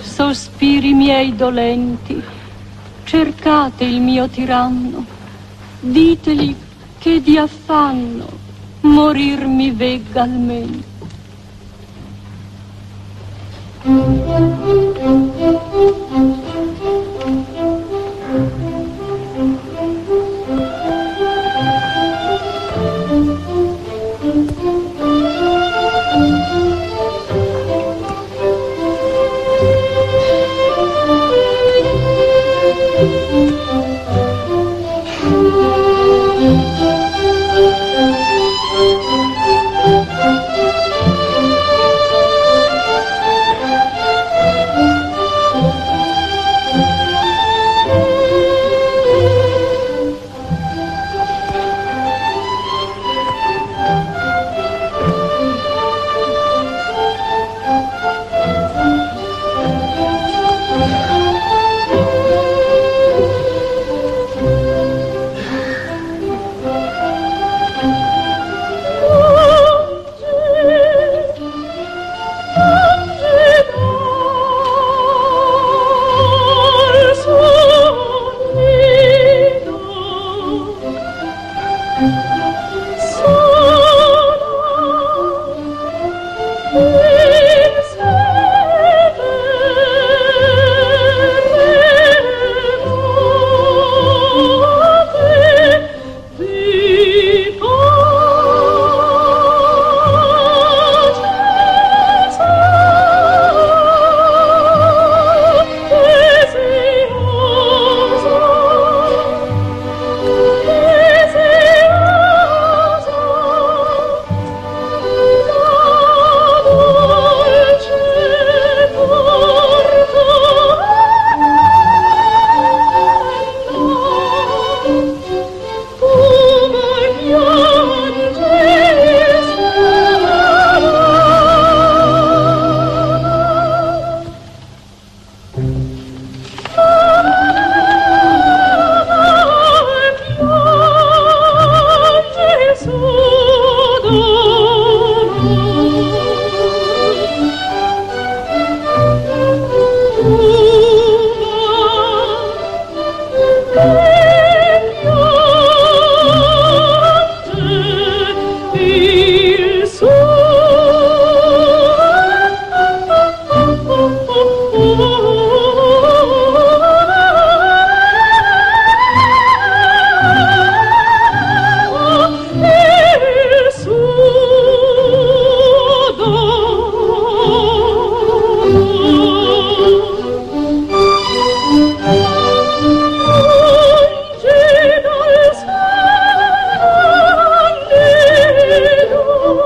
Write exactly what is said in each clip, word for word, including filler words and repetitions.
sospiri miei dolenti, cercate il mio tiranno, ditegli che di affanno morir mi vegga almeno.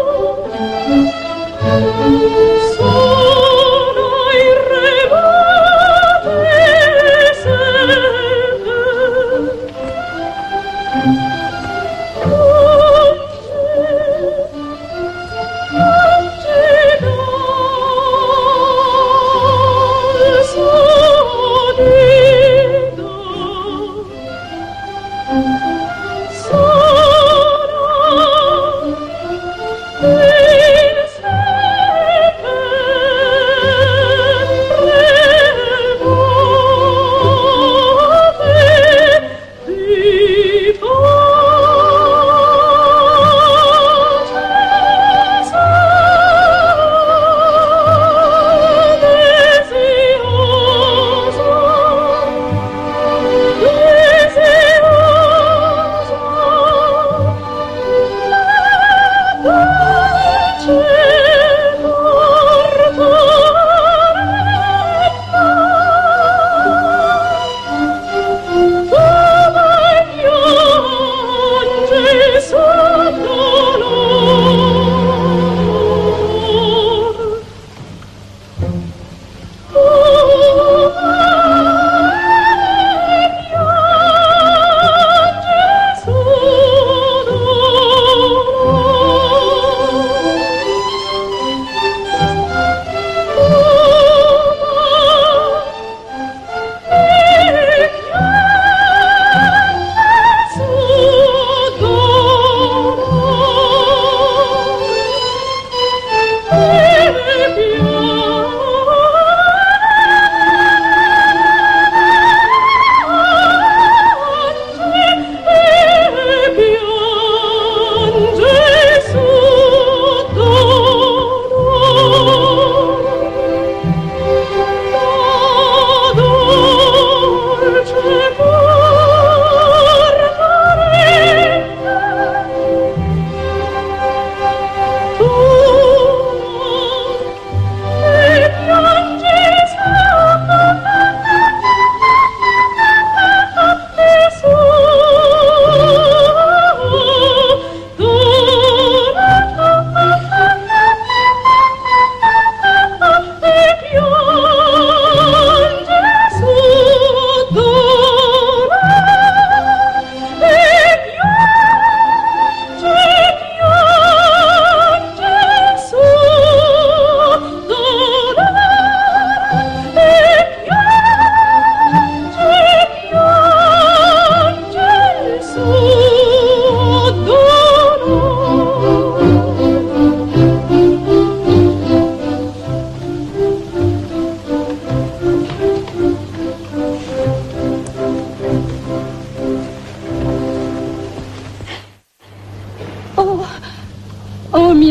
Sono il re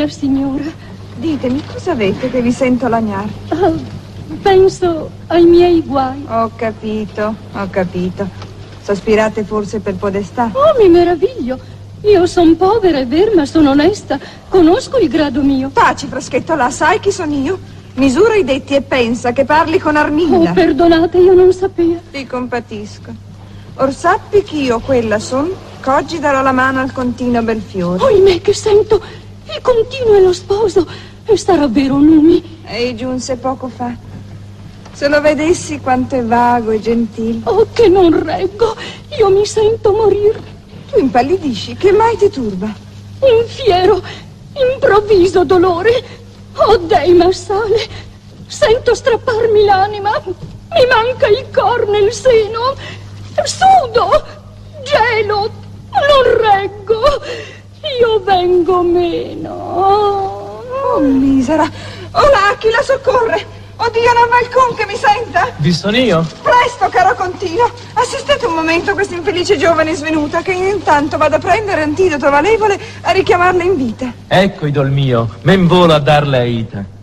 mia signora. Ditemi, cosa avete che vi sento lagnare? Oh, penso ai miei guai. Ho capito, ho capito. Sospirate forse per podestà? Oh, mi meraviglio. Io son povera, è vero, ma sono onesta. Conosco il grado mio. Taci, Freschetto, là, sai chi sono io? Misura i detti e pensa che parli con Armilla. Oh, perdonate, io non sapevo. Ti compatisco. Or sappi che io quella son, qu'oggi darò la mano al contino Belfiore. Ohimè, che sento, il continuo è lo sposo, e sarà vero, Numi? Ehi, giunse poco fa. Se lo vedessi quanto è vago e gentile. Oh, che non reggo, io mi sento morire. Tu impallidisci, che mai ti turba? Un fiero, improvviso dolore. Oh, Dei Massale, sento strapparmi l'anima, mi manca il cor nel seno, sudo, gelo, non reggo, io vengo meno. Oh, oh misera, oh là, chi la soccorre? Oddio, non Valcon che mi senta? Vi sono io? Presto, caro Contino, assistete un momento a questa infelice giovane svenuta, che io intanto vado a prendere antidoto valevole a richiamarla in vita. Ecco, idol mio, men volo a darle aita.